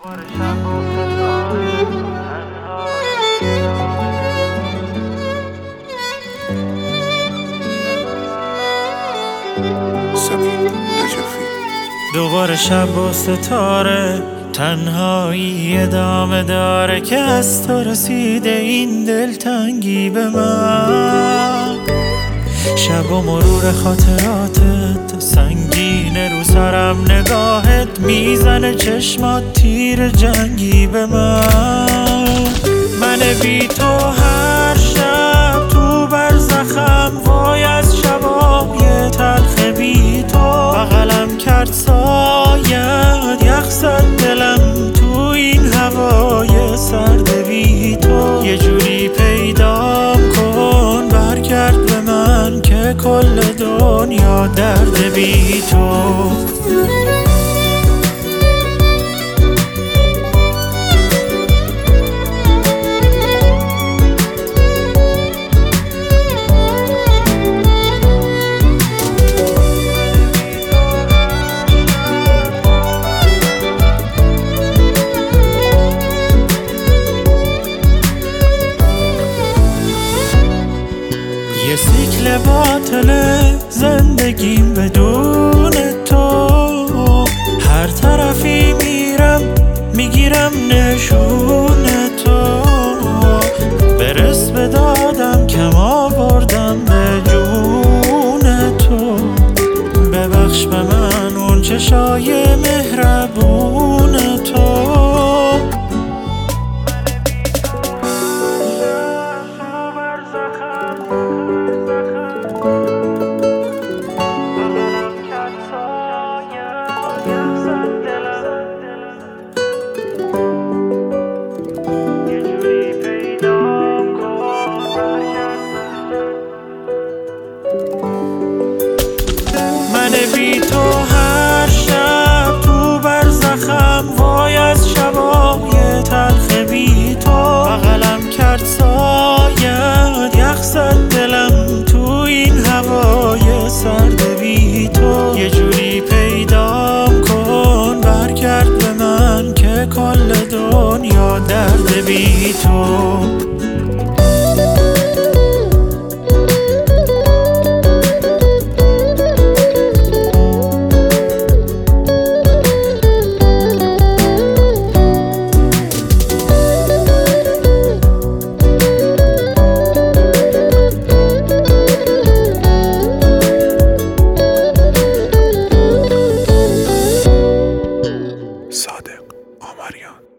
دوباره شب و ستاره تنهایی ادامه داره که از تو رسیده این دلتنگی به من. شب و مرور خاطراتت سنگینه رو سرم، نگاهت میزنه چشمات تیر جنگی به من بی تو هر شب تو برزخم، وای از شبای تلخ بی تو. بغلم کرد سایت یخ زد دلم تو این هوای سرد بی تو. یه جوری پیدام کن برگرد به من که کل دنیا درد بی تو. یه سیکل باطله زندگیم بدون تو، هر طرفی میرم میگیرم نشون تو. برس به دادم کم آوردم به جون تو. ببخش به من اون چشای مهربون تو. بی تو هر شب تو برزخم، وای از شبای تلخ بی تو. بغلم کرد سایت یخ زد دلم تو این هوای سرد بی تو. یه جوری پیدام کن برگرد به من که کل دنیا درد بی تو. صادق آمریان.